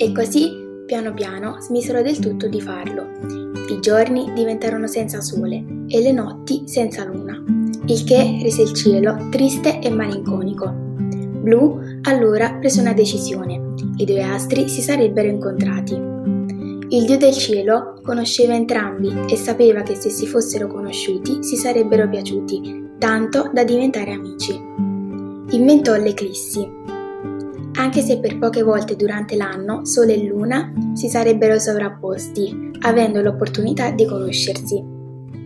E così, piano piano, smisero del tutto di farlo. I giorni diventarono senza sole e le notti senza luna, il che rese il cielo triste e malinconico. Blu allora prese una decisione: i due astri si sarebbero incontrati. Il dio del cielo conosceva entrambi e sapeva che se si fossero conosciuti si sarebbero piaciuti, tanto da diventare amici. Inventò l'eclissi. Anche se per poche volte durante l'anno Sole e Luna si sarebbero sovrapposti, avendo l'opportunità di conoscersi.